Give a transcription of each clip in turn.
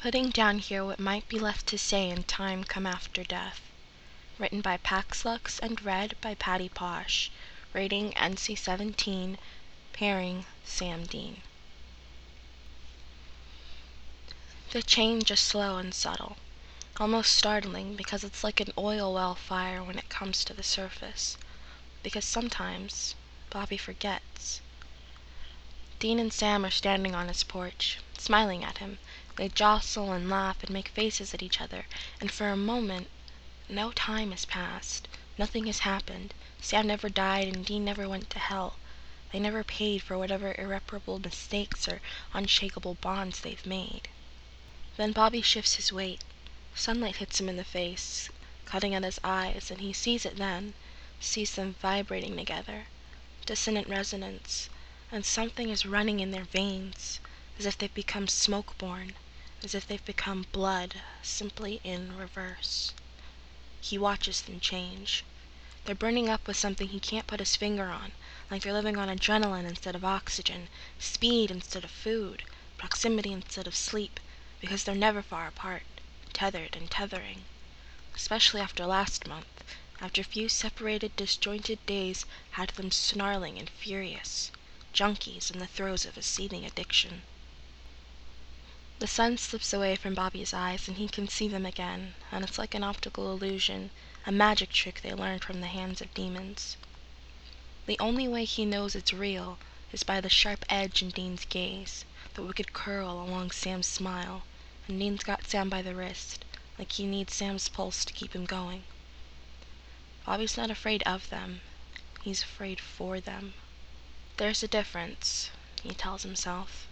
Putting down here what might be left to say in time come after death. Written by Paxlux and read by Patty Posh. Rating NC-17. Pairing Sam Dean. The change is slow and subtle, almost startling because it's like an oil well fire when it comes to the surface. Because sometimes Bobby forgets. Dean and Sam are standing on his porch, smiling at him. They jostle and laugh and make faces at each other, and for a moment, no time has passed. Nothing has happened. Sam never died and Dean never went to hell. They never paid for whatever irreparable mistakes or unshakable bonds they've made. Then Bobby shifts his weight. Sunlight hits him in the face, cutting at his eyes, and he sees it then, sees them vibrating together. Dissonant resonance, and something is running in their veins, as if they've become smoke-borne, as if they've become blood, simply in reverse. He watches them change. They're burning up with something he can't put his finger on, like they're living on adrenaline instead of oxygen, speed instead of food, proximity instead of sleep, because they're never far apart, tethered and tethering. Especially after last month, after a few separated, disjointed days had them snarling and furious, junkies in the throes of a seething addiction. The sun slips away from Bobby's eyes and he can see them again, and it's like an optical illusion, a magic trick they learned from the hands of demons. The only way he knows it's real is by the sharp edge in Dean's gaze, the wicked curl along Sam's smile, and Dean's got Sam by the wrist, like he needs Sam's pulse to keep him going. Bobby's not afraid of them, he's afraid for them. There's a difference, he tells himself.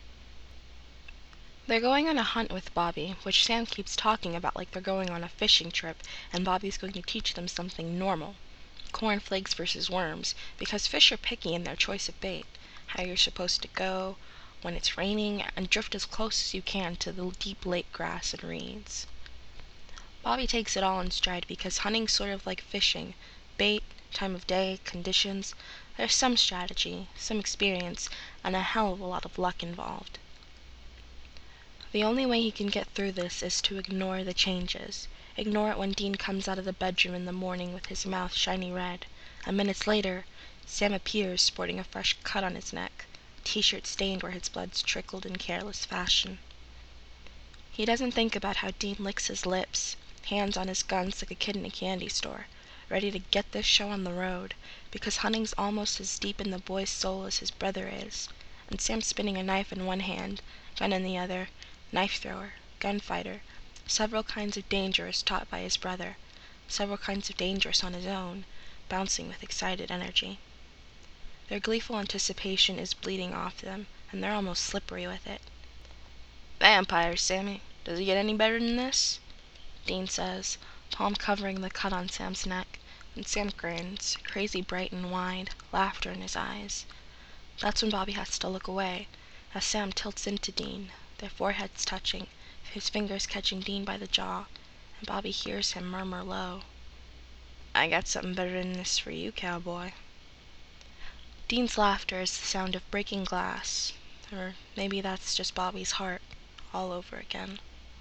They're going on a hunt with Bobby, which Sam keeps talking about like they're going on a fishing trip, and Bobby's going to teach them something normal. Cornflakes versus worms, because fish are picky in their choice of bait, how you're supposed to go, when it's raining, and drift as close as you can to the deep lake grass and reeds. Bobby takes it all in stride because hunting's sort of like fishing. Bait, time of day, conditions, there's some strategy, some experience, and a hell of a lot of luck involved. The only way he can get through this is to ignore the changes. Ignore it when Dean comes out of the bedroom in the morning with his mouth shiny red, and minutes later, Sam appears sporting a fresh cut on his neck, t-shirt stained where his blood's trickled in careless fashion. He doesn't think about how Dean licks his lips, hands on his guns like a kid in a candy store, ready to get this show on the road, because hunting's almost as deep in the boy's soul as his brother is, and Sam's spinning a knife in one hand, gun in the other, knife thrower, gunfighter, several kinds of dangerous taught by his brother, several kinds of dangerous on his own, bouncing with excited energy. Their gleeful anticipation is bleeding off them, and they're almost slippery with it. "Vampires, Sammy. Does it get any better than this?" Dean says, palm covering the cut on Sam's neck, and Sam grins, crazy bright and wide, laughter in his eyes. That's when Bobby has to look away, as Sam tilts into Dean, their foreheads touching, his fingers catching Dean by the jaw, and Bobby hears him murmur low, "I got something better than this for you, cowboy." Dean's laughter is the sound of breaking glass, or maybe that's just Bobby's heart, all over again.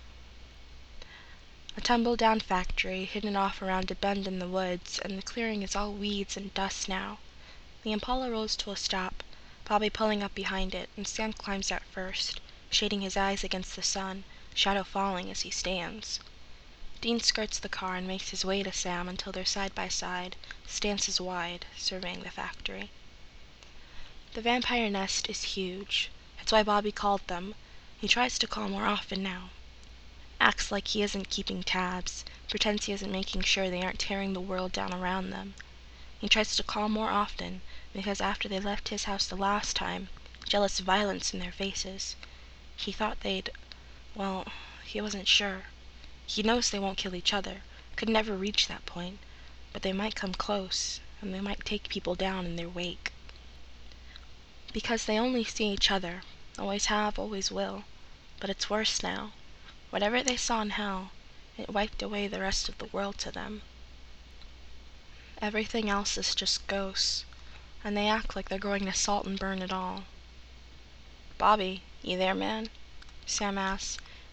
A tumble-down factory hidden off around a bend in the woods, and the clearing is all weeds and dust now. The Impala rolls to a stop, Bobby pulling up behind it, and Sam climbs out first, shading his eyes against the sun, shadow falling as he stands. Dean skirts the car and makes his way to Sam until they're side by side, stances wide, surveying the factory. The vampire nest is huge. It's why Bobby called them. He tries to call more often now. Acts like he isn't keeping tabs, pretends he isn't making sure they aren't tearing the world down around them. He tries to call more often, because after they left his house the last time, jealous violence in their faces, he thought he wasn't sure. He knows they won't kill each other, could never reach that point, but they might come close, and they might take people down in their wake. Because they only see each other, always have, always will, but it's worse now. Whatever they saw in hell, it wiped away the rest of the world to them. Everything else is just ghosts, and they act like they're going to salt and burn it all. "Bobby, you there, man?" Sam asks,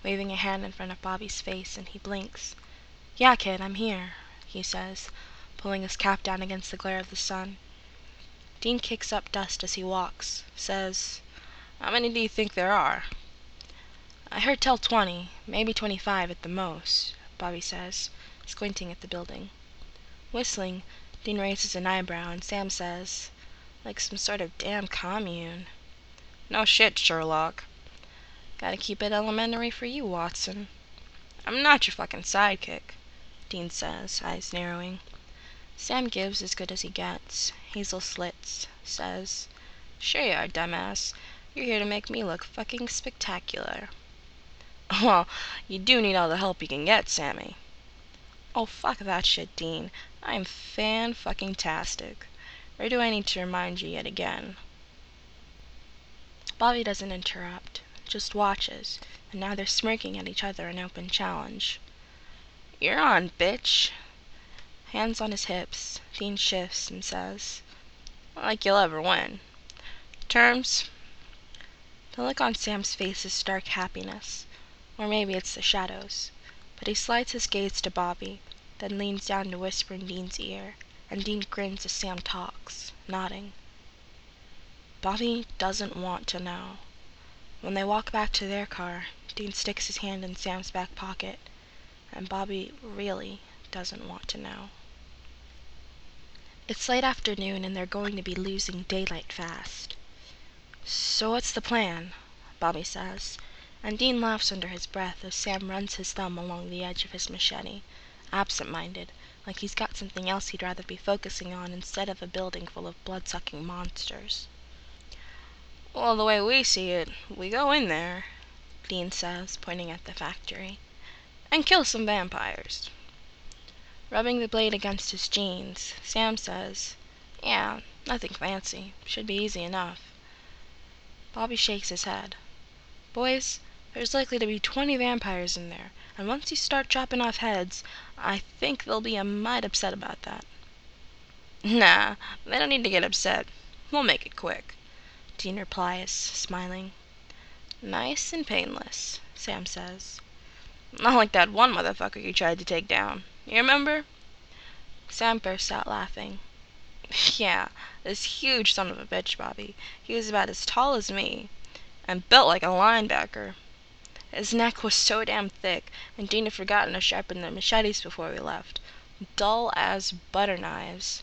waving a hand in front of Bobby's face, and he blinks. "Yeah, kid, I'm here," he says, pulling his cap down against the glare of the sun. Dean kicks up dust as he walks, says, "How many do you think there are?" "I heard tell 20, maybe 25 at the most," Bobby says, squinting at the building. Whistling, Dean raises an eyebrow, and Sam says, "Like some sort of damn commune." "No shit, Sherlock." "Gotta keep it elementary for you, Watson." "I'm not your fucking sidekick," Dean says, eyes narrowing. Sam gives as good as he gets. Hazel slits, says, "Sure you are, dumbass. You're here to make me look fucking spectacular." "Well, you do need all the help you can get, Sammy." "Oh, fuck that shit, Dean. I'm fan-fucking-tastic. Or do I need to remind you yet again?" Bobby doesn't interrupt, just watches, and now they're smirking at each other in open challenge. "You're on, bitch." Hands on his hips, Dean shifts and says, "Like you'll ever win. Terms?" The look on Sam's face is stark happiness, or maybe it's the shadows, but he slides his gaze to Bobby, then leans down to whisper in Dean's ear, and Dean grins as Sam talks, nodding. Bobby doesn't want to know. When they walk back to their car, Dean sticks his hand in Sam's back pocket, and Bobby really doesn't want to know. It's late afternoon, and they're going to be losing daylight fast. "So what's the plan?" Bobby says, and Dean laughs under his breath as Sam runs his thumb along the edge of his machete, absent-minded, like he's got something else he'd rather be focusing on instead of a building full of blood-sucking monsters. "Well, the way we see it, we go in there," Dean says, pointing at the factory, "and kill some vampires." Rubbing the blade against his jeans, Sam says, "Yeah, nothing fancy. Should be easy enough." Bobby shakes his head. "Boys, there's likely to be 20 vampires in there, and once you start chopping off heads, I think they'll be a mite upset about that." "Nah, they don't need to get upset. We'll make it quick," Dean replies, smiling. "Nice and painless," Sam says. "Not like that one motherfucker you tried to take down. You remember?" Sam bursts out laughing. "Yeah, this huge son of a bitch, Bobby. He was about as tall as me, and built like a linebacker. His neck was so damn thick, and Dean had forgotten to sharpen the machetes before we left. Dull as butter knives."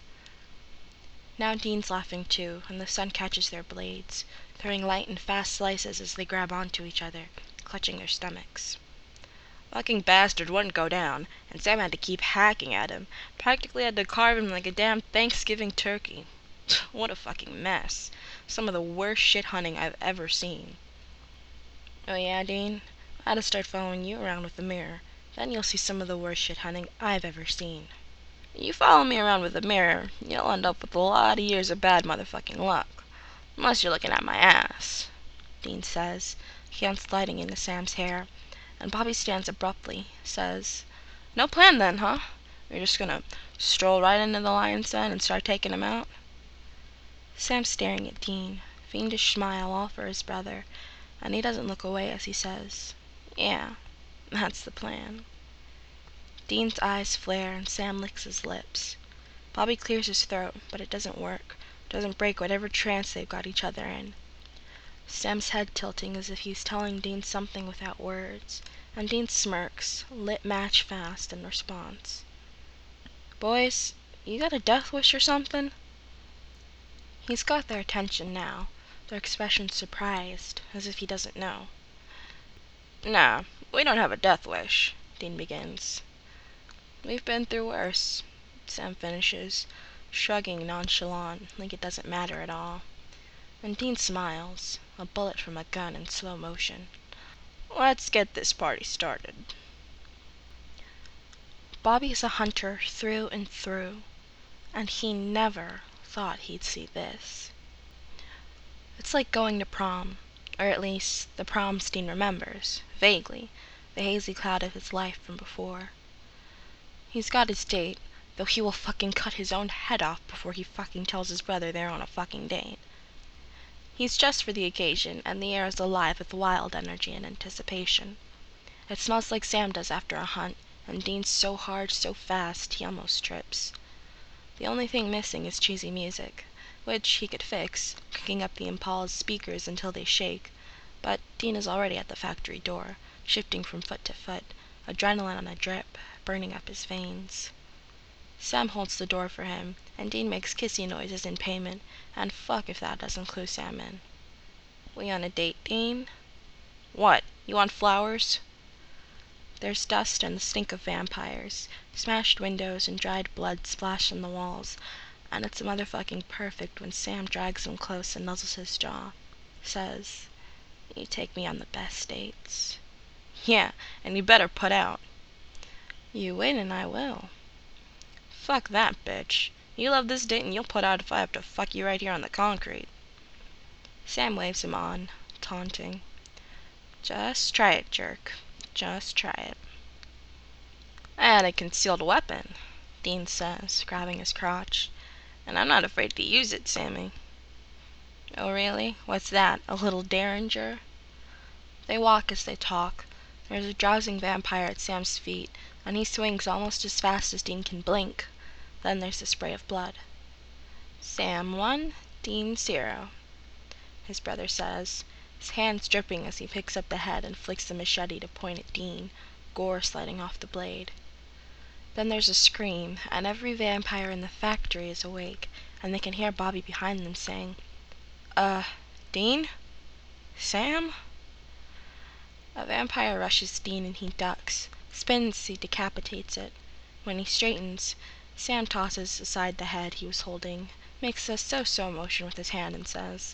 Now Dean's laughing too, and the sun catches their blades, throwing light and fast slices as they grab onto each other, clutching their stomachs. "Fucking bastard wouldn't go down, and Sam had to keep hacking at him. Practically had to carve him like a damn Thanksgiving turkey. What a fucking mess. Some of the worst shit hunting I've ever seen." "Oh yeah, Dean? I oughta start following you around with the mirror. Then you'll see some of the worst shit hunting I've ever seen." "You follow me around with a mirror, you'll end up with a lot of years of bad motherfucking luck. Unless you're looking at my ass," Dean says, hand sliding into Sam's hair, and Bobby stands abruptly, says, "No plan then, huh? You're just gonna stroll right into the lion's den and start taking him out?" Sam's staring at Dean, fiendish smile all for his brother, and he doesn't look away as he says, "Yeah, that's the plan." Dean's eyes flare and Sam licks his lips. Bobby clears his throat, but it doesn't work, doesn't break whatever trance they've got each other in. Sam's head tilting as if he's telling Dean something without words, and Dean smirks, lit match fast, in response. "Boys, you got a death wish or something?" He's got their attention now, their expressions surprised, as if he doesn't know. "Nah, we don't have a death wish," Dean begins. "We've been through worse," Sam finishes, shrugging nonchalant, like it doesn't matter at all. And Dean smiles, a bullet from a gun in slow motion. "Let's get this party started." Bobby's a hunter through and through, and he never thought he'd see this. It's like going to prom, or at least the prom Dean remembers, vaguely, the hazy cloud of his life from before. He's got his date, though he will fucking cut his own head off before he fucking tells his brother they're on a fucking date. He's dressed for the occasion, and the air is alive with wild energy and anticipation. It smells like Sam does after a hunt, and Dean's so hard, so fast, he almost trips. The only thing missing is cheesy music, which he could fix, cranking up the Impala's speakers until they shake, but Dean is already at the factory door, shifting from foot to foot, adrenaline on a drip, burning up his veins. Sam holds the door for him, and Dean makes kissy noises in payment, and fuck if that doesn't clue Sam in. "We on a date, Dean?" "What? You want flowers?" There's dust and the stink of vampires, smashed windows and dried blood splashed on the walls, and it's motherfucking perfect when Sam drags him close and nuzzles his jaw. Says, "You take me on the best dates." "Yeah, and you better put out." "You win and I will." "Fuck that, bitch. You love this date and you'll put out if I have to fuck you right here on the concrete." Sam waves him on, taunting. "Just try it, jerk. Just try it." "I had a concealed weapon," Dean says, grabbing his crotch, "and I'm not afraid to use it, Sammy." "Oh, really? What's that, a little derringer?" They walk as they talk. There's a drowsing vampire at Sam's feet, and he swings almost as fast as Dean can blink. Then there's the spray of blood. "Sam 1, Dean 0, his brother says, his hands dripping as he picks up the head and flicks the machete to point at Dean, gore sliding off the blade. Then there's a scream, and every vampire in the factory is awake, and they can hear Bobby behind them saying, Dean? Sam?" A vampire rushes Dean and he ducks, spins as he decapitates it. When he straightens, Sam tosses aside the head he was holding, makes a so-so motion with his hand and says,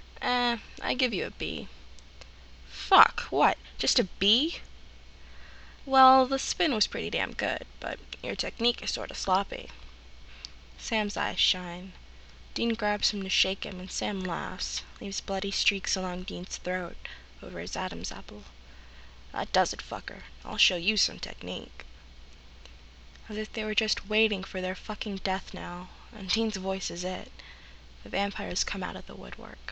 I give you a B." "Fuck, what, just a B?" "Well, the spin was pretty damn good, but your technique is sorta sloppy." Sam's eyes shine. Dean grabs him to shake him, and Sam laughs, leaves bloody streaks along Dean's throat, over his Adam's apple. "That does it, fucker. I'll show you some technique." As if they were just waiting for their fucking death now, and Dean's voice is it, the vampires come out of the woodwork.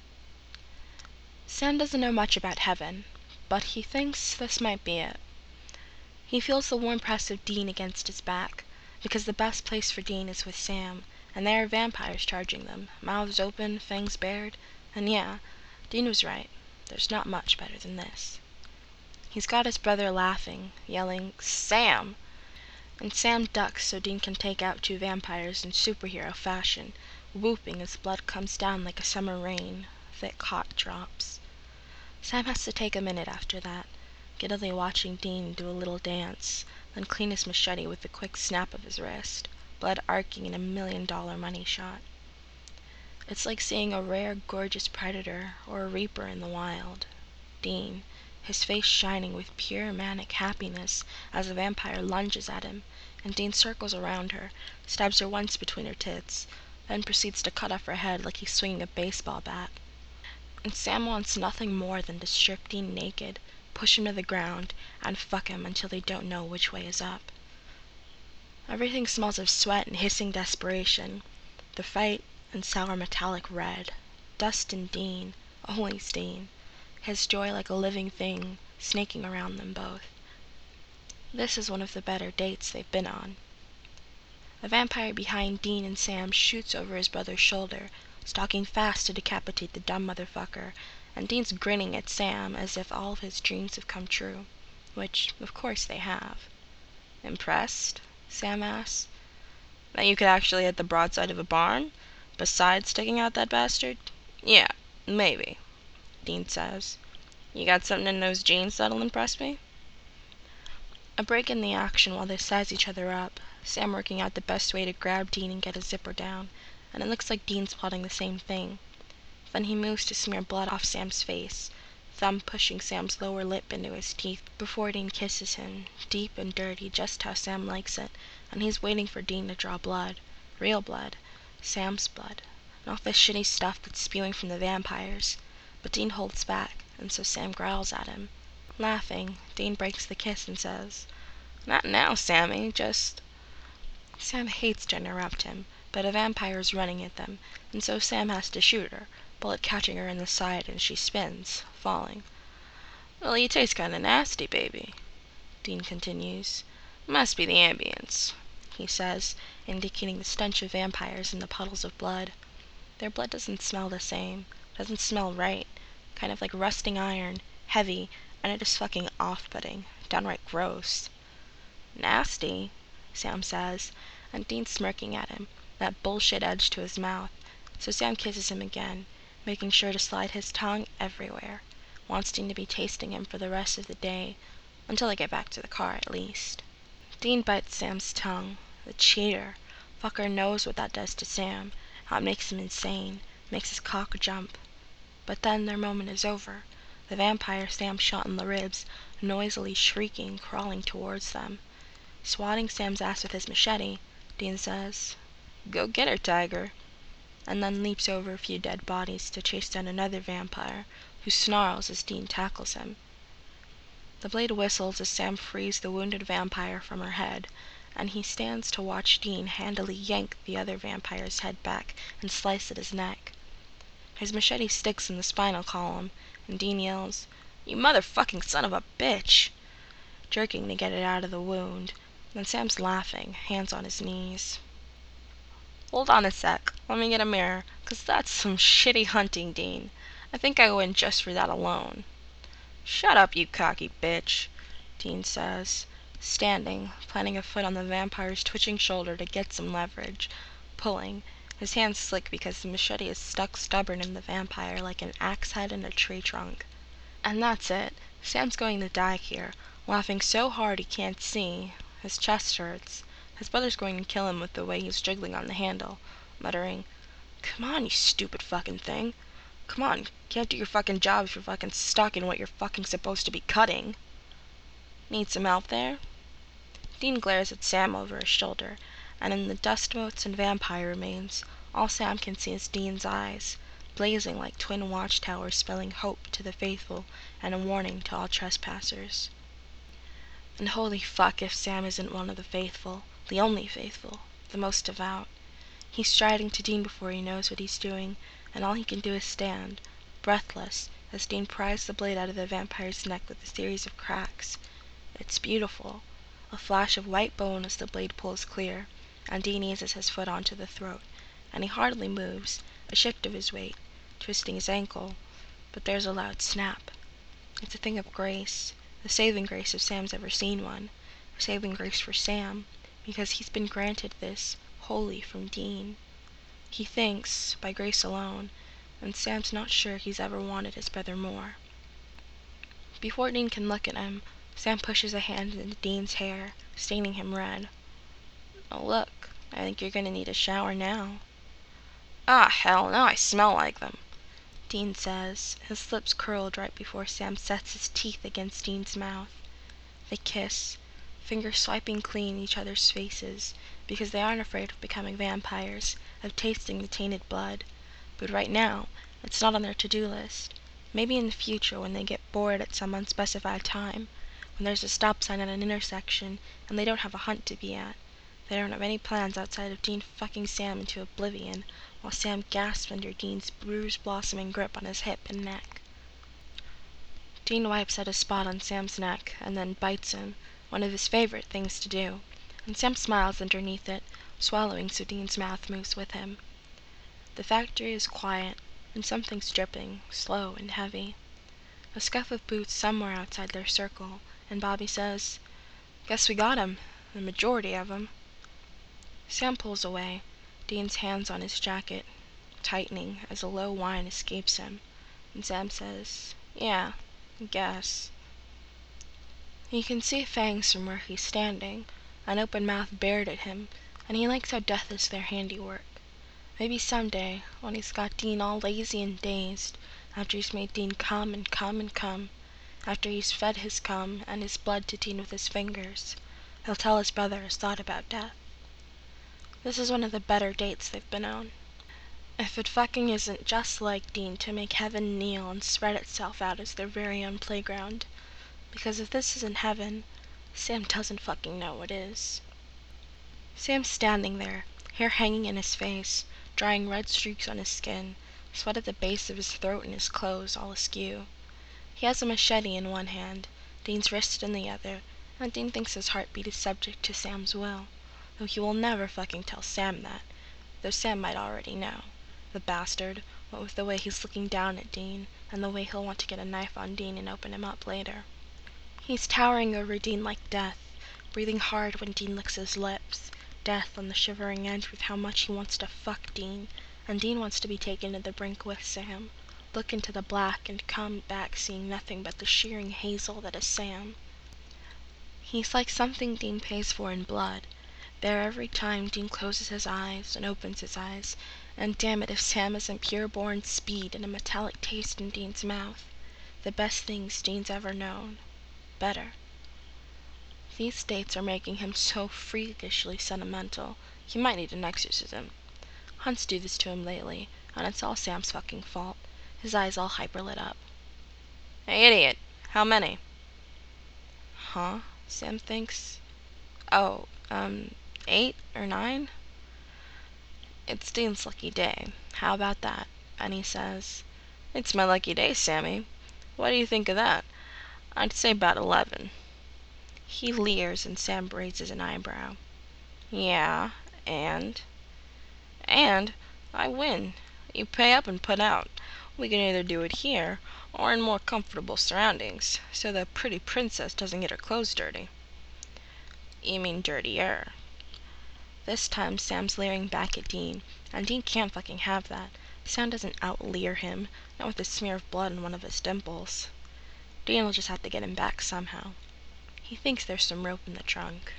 Sam doesn't know much about heaven, but he thinks this might be it. He feels the warm press of Dean against his back, because the best place for Dean is with Sam, and there are vampires charging them, mouths open, fangs bared, and yeah, Dean was right, there's not much better than this. He's got his brother laughing, yelling, "Sam!" and Sam ducks so Dean can take out two vampires in superhero fashion, whooping as blood comes down like a summer rain, thick hot drops. Sam has to take a minute after that, giddily watching Dean do a little dance, then clean his machete with a quick snap of his wrist, blood arcing in $1,000,000 money shot. It's like seeing a rare, gorgeous predator or a reaper in the wild. Dean, his face shining with pure manic happiness as a vampire lunges at him, and Dean circles around her, stabs her once between her tits, then proceeds to cut off her head like he's swinging a baseball bat. And Sam wants nothing more than to strip Dean naked, push him to the ground, and fuck him until they don't know which way is up. Everything smells of sweat and hissing desperation, the fight and sour metallic red, dust and Dean, always Dean, his joy like a living thing, snaking around them both. This is one of the better dates they've been on. A vampire behind Dean and Sam shoots over his brother's shoulder, stalking fast to decapitate the dumb motherfucker, and Dean's grinning at Sam as if all of his dreams have come true, which, of course, they have. "Impressed?" Sam asks. "That you could actually hit the broadside of a barn, besides sticking out that bastard? Yeah, maybe," Dean says. "You got something in those jeans that'll impress me?" A break in the action while they size each other up, Sam working out the best way to grab Dean and get his zipper down, and it looks like Dean's plotting the same thing. Then he moves to smear blood off Sam's face, thumb pushing Sam's lower lip into his teeth before Dean kisses him, deep and dirty just how Sam likes it, and he's waiting for Dean to draw blood. Real blood. Sam's blood. Not the shitty stuff that's spewing from the vampires. But Dean holds back, and so Sam growls at him. Laughing, Dean breaks the kiss and says, "Not now, Sammy, just—" Sam hates to interrupt him, but a vampire is running at them, and so Sam has to shoot her, bullet catching her in the side, and she spins, falling. Well, you taste kinda nasty, baby, Dean continues. Must be the ambience, he says, indicating the stench of vampires and the puddles of blood. Their blood doesn't smell the same, doesn't smell right, kind of like rusting iron, heavy, and it is fucking off-putting, downright gross. Nasty, Sam says, and Dean's smirking at him, that bullshit edge to his mouth, so Sam kisses him again, making sure to slide his tongue everywhere, wants Dean to be tasting him for the rest of the day, until they get back to the car at least. Dean bites Sam's tongue. The cheater. Fucker knows what that does to Sam, how it makes him insane, makes his cock jump. But then their moment is over. The vampire Sam shot in the ribs, noisily shrieking, crawling towards them. Swatting Sam's ass with his machete, Dean says, "Go get her, tiger," and then leaps over a few dead bodies to chase down another vampire, who snarls as Dean tackles him. The blade whistles as Sam frees the wounded vampire from her head, and he stands to watch Dean handily yank the other vampire's head back and slice at his neck. His machete sticks in the spinal column, and Dean yells, "You motherfucking son of a bitch!" jerking to get it out of the wound, and Sam's laughing, hands on his knees. "Hold on a sec, let me get a mirror, 'cause that's some shitty hunting, Dean. I think I go in just for that alone." "Shut up, you cocky bitch," Dean says, standing, planting a foot on the vampire's twitching shoulder to get some leverage, pulling, his hands slick because the machete is stuck stubborn in the vampire like an axe head in a tree trunk. And that's it. Sam's going to die here, laughing so hard he can't see. His chest hurts. His brother's going to kill him with the way he's jiggling on the handle, muttering, "Come on, you stupid fucking thing. Come on, can't do your fucking job if you're fucking stuck in what you're fucking supposed to be cutting." "Need some help there?" Dean glares at Sam over his shoulder, and in the dust motes and vampire remains, all Sam can see is Dean's eyes, blazing like twin watchtowers spelling hope to the faithful and a warning to all trespassers. And holy fuck if Sam isn't one of the faithful, the only faithful, the most devout. He's striding to Dean before he knows what he's doing, and all he can do is stand, breathless, as Dean pries the blade out of the vampire's neck with a series of cracks. It's beautiful. A flash of white bone as the blade pulls clear, and Dean eases his foot onto the throat, and he hardly moves, a shift of his weight, twisting his ankle, but there's a loud snap. It's a thing of grace, the saving grace if Sam's ever seen one, a saving grace for Sam, because he's been granted this, wholly from Dean. He thinks, by grace alone, and Sam's not sure he's ever wanted his brother more. Before Dean can look at him, Sam pushes a hand into Dean's hair, staining him red. "Oh look, I think you're gonna need a shower now." "Ah, hell, now I smell like them," Dean says, his lips curled right before Sam sets his teeth against Dean's mouth. They kiss, fingers swiping clean each other's faces, because they aren't afraid of becoming vampires, of tasting the tainted blood. But right now, it's not on their to-do list. Maybe in the future when they get bored at some unspecified time, when there's a stop sign at an intersection and they don't have a hunt to be at. They don't have any plans outside of Dean fucking Sam into oblivion, while Sam gasps under Dean's bruise-blossoming grip on his hip and neck. Dean wipes at a spot on Sam's neck and then bites him, one of his favorite things to do, and Sam smiles underneath it, swallowing so Dean's mouth moves with him. The factory is quiet, and something's dripping, slow and heavy. A scuff of boots somewhere outside their circle, and Bobby says, "Guess we got 'em, the majority of 'em." Sam pulls away, Dean's hands on his jacket, tightening as a low whine escapes him, and Sam says, "Yeah, I guess." He can see fangs from where he's standing, an open mouth bared at him, and he likes how death is their handiwork. Maybe someday, when he's got Dean all lazy and dazed, after he's made Dean come and come and come, after he's fed his cum and his blood to Dean with his fingers, he'll tell his brother his thought about death. This is one of the better dates they've been on. If it fucking isn't just like Dean to make heaven kneel and spread itself out as their very own playground. Because if this isn't heaven, Sam doesn't fucking know what is. Sam's standing there, hair hanging in his face, drying red streaks on his skin, sweat at the base of his throat and his clothes all askew. He has a machete in one hand, Dean's wrist in the other, and Dean thinks his heartbeat is subject to Sam's will. Though he will never fucking tell Sam that, though Sam might already know. The bastard, what with the way he's looking down at Dean, and the way he'll want to get a knife on Dean and open him up later. He's towering over Dean like death, breathing hard when Dean licks his lips, death on the shivering edge with how much he wants to fuck Dean, and Dean wants to be taken to the brink with Sam, look into the black and come back seeing nothing but the shearing hazel that is Sam. He's like something Dean pays for in blood, there every time Dean closes his eyes and opens his eyes, and damn it if Sam isn't pure-born speed and a metallic taste in Dean's mouth. The best things Dean's ever known. Better. These dates are making him so freakishly sentimental, he might need an exorcism. Hunt's do this to him lately, and it's all Sam's fucking fault. His eyes all hyper-lit up. Hey, idiot! How many? Huh? Sam thinks. Oh, 8 or 9? It's Dean's lucky day. How about that? And he says, It's my lucky day, Sammy. What do you think of that? I'd say about 11. He leers and Sam raises an eyebrow. Yeah, and? And I win. You pay up and put out. We can either do it here, or in more comfortable surroundings, so the pretty princess doesn't get her clothes dirty. You mean dirtier. This time Sam's leering back at Dean, and Dean can't fucking have that. Sam doesn't out-leer him, not with a smear of blood on one of his dimples. Dean will just have to get him back somehow. He thinks there's some rope in the trunk.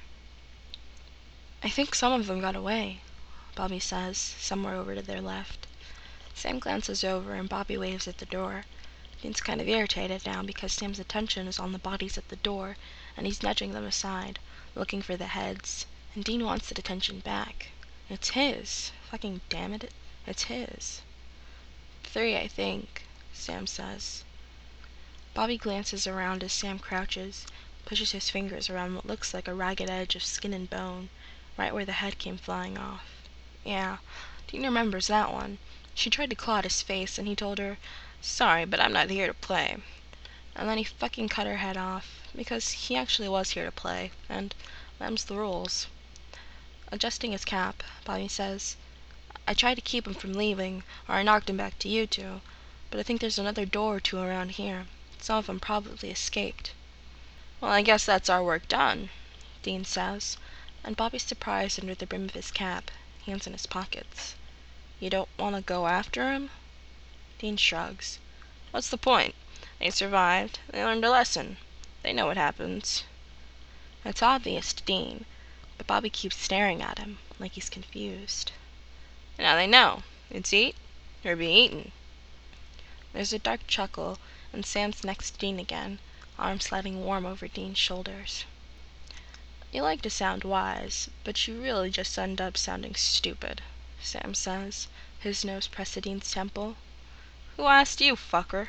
I think some of them got away, Bobby says, somewhere over to their left. Sam glances over and Bobby waves at the door. Dean's kind of irritated now because Sam's attention is on the bodies at the door, and he's nudging them aside, looking for the heads, and Dean wants that attention back. It's his. Fucking damn it, it's his. 3, I think, Sam says. Bobby glances around as Sam crouches, pushes his fingers around what looks like a ragged edge of skin and bone, right where the head came flying off. Yeah, Dean remembers that one. She tried to claw at his face, and he told her, Sorry, but I'm not here to play. And then he fucking cut her head off, because he actually was here to play, and them's the rules. Adjusting his cap, Bobby says, I tried to keep him from leaving, or I knocked him back to you two, but I think there's another door or two around here. Some of them probably escaped. Well, I guess that's our work done, Dean says, and Bobby's surprised under the brim of his cap, hands in his pockets. You don't want to go after him? Dean shrugs. What's the point? They survived. They learned a lesson. They know what happens. It's obvious to Dean, but Bobby keeps staring at him, like he's confused. Now they know. It's eat or be eaten. There's a dark chuckle, and Sam's next to Dean again, arm sliding warm over Dean's shoulders. You like to sound wise, but you really just end up sounding stupid, Sam says, his nose pressed to Dean's temple. Who asked you, fucker?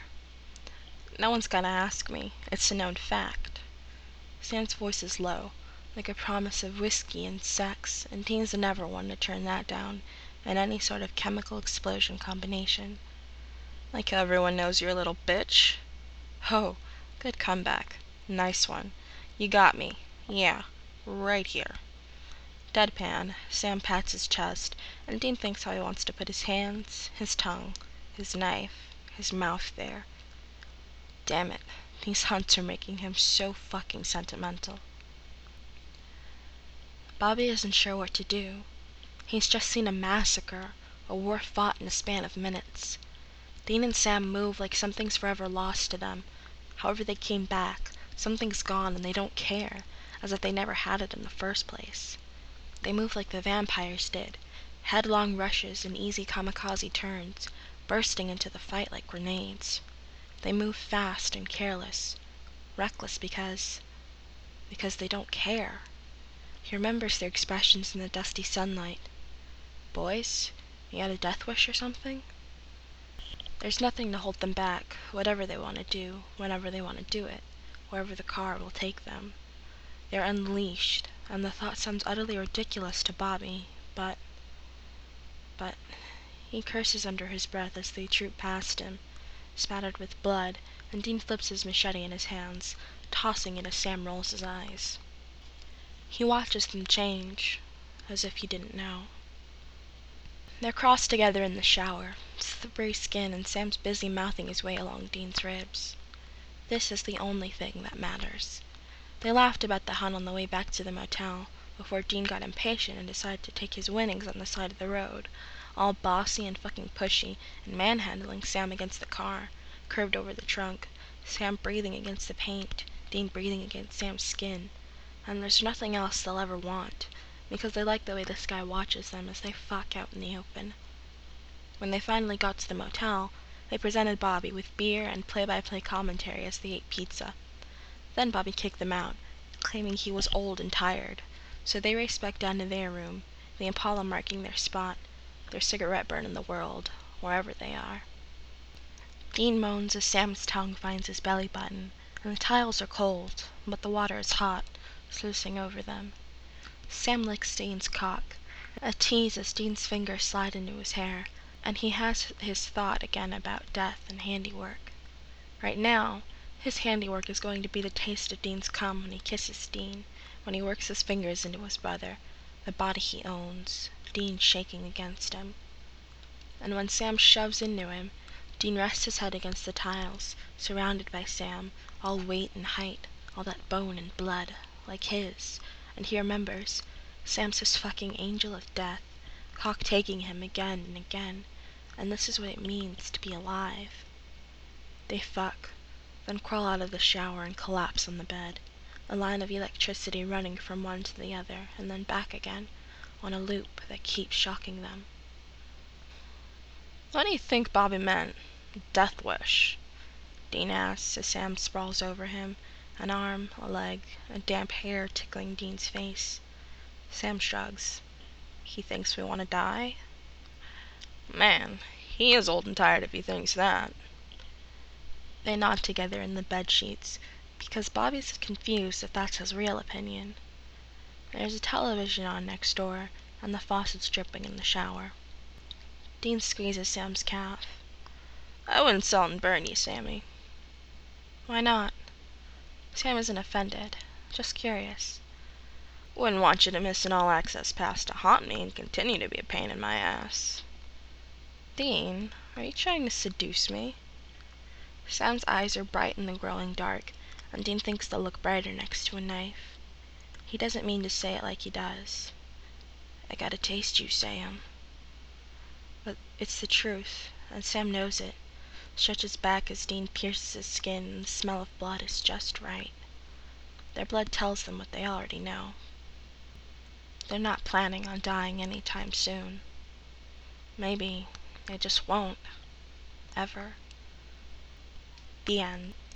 No one's gonna ask me. It's a known fact. Sam's voice is low, like a promise of whiskey and sex, and Dean's never one to turn that down in any sort of chemical explosion combination. Like how everyone knows you're a little bitch? Oh, good comeback. Nice one. You got me. Yeah, right here. Deadpan, Sam pats his chest, and Dean thinks how he wants to put his hands, his tongue, his knife, his mouth there. Damn it, these hunts are making him so fucking sentimental. Bobby isn't sure what to do. He's just seen a massacre, a war fought in a span of minutes. Dean and Sam move like something's forever lost to them. However they came back, something's gone and they don't care, as if they never had it in the first place. They move like the vampires did, headlong rushes and easy kamikaze turns, bursting into the fight like grenades. They move fast and careless, reckless because they don't care. He remembers their expressions in the dusty sunlight. Boys, you had a death wish or something? There's nothing to hold them back, whatever they want to do, whenever they want to do it, wherever the car will take them. They're unleashed, and the thought sounds utterly ridiculous to Bobby, but he curses under his breath as they troop past him, spattered with blood, and Dean flips his machete in his hands, tossing it as Sam rolls his eyes. He watches them change, as if he didn't know. They're crossed together in the shower, slippery skin, and Sam's busy mouthing his way along Dean's ribs. This is the only thing that matters. They laughed about the hunt on the way back to the motel, before Dean got impatient and decided to take his winnings on the side of the road, all bossy and fucking pushy, and manhandling Sam against the car, curved over the trunk, Sam breathing against the paint, Dean breathing against Sam's skin. And there's nothing else they'll ever want, because they like the way this guy watches them as they fuck out in the open. When they finally got to the motel, they presented Bobby with beer and play-by-play commentary as they ate pizza. Then Bobby kicked them out, claiming he was old and tired, so they raced back down to their room, the Impala marking their spot, their cigarette burn in the world, wherever they are. Dean moans as Sam's tongue finds his belly button, and the tiles are cold, but the water is hot, sluicing over them. Sam licks Dean's cock, a tease as Dean's fingers slide into his hair, and he has his thought again about death and handiwork. Right now, his handiwork is going to be the taste of Dean's cum when he kisses Dean, when he works his fingers into his brother, the body he owns, Dean shaking against him. And when Sam shoves into him, Dean rests his head against the tiles, surrounded by Sam, all weight and height, all that bone and blood, like his, and he remembers, Sam's his fucking angel of death, cock taking him again and again, and this is what it means to be alive. They fuck, then crawl out of the shower and collapse on the bed, a line of electricity running from one to the other and then back again, on a loop that keeps shocking them. "What do you think Bobby meant? Death wish?" Dean asks as Sam sprawls over him, an arm, a leg, a damp hair tickling Dean's face. Sam shrugs. "He thinks we want to die?" "Man, he is old and tired if he thinks that." They nod together in the bed sheets, because Bobby's confused if that's his real opinion. There's a television on next door, and the faucet's dripping in the shower. Dean squeezes Sam's calf. "I wouldn't salt and burn you, Sammy." "Why not?" Sam isn't offended, just curious. "Wouldn't want you to miss an all-access pass to haunt me and continue to be a pain in my ass." "Dean, are you trying to seduce me?" Sam's eyes are bright in the growing dark, and Dean thinks they'll look brighter next to a knife. He doesn't mean to say it like he does. "I gotta taste you, Sam." But it's the truth, and Sam knows it, stretches back as Dean pierces his skin, and the smell of blood is just right. Their blood tells them what they already know. They're not planning on dying anytime soon. Maybe they just won't. Ever. The end.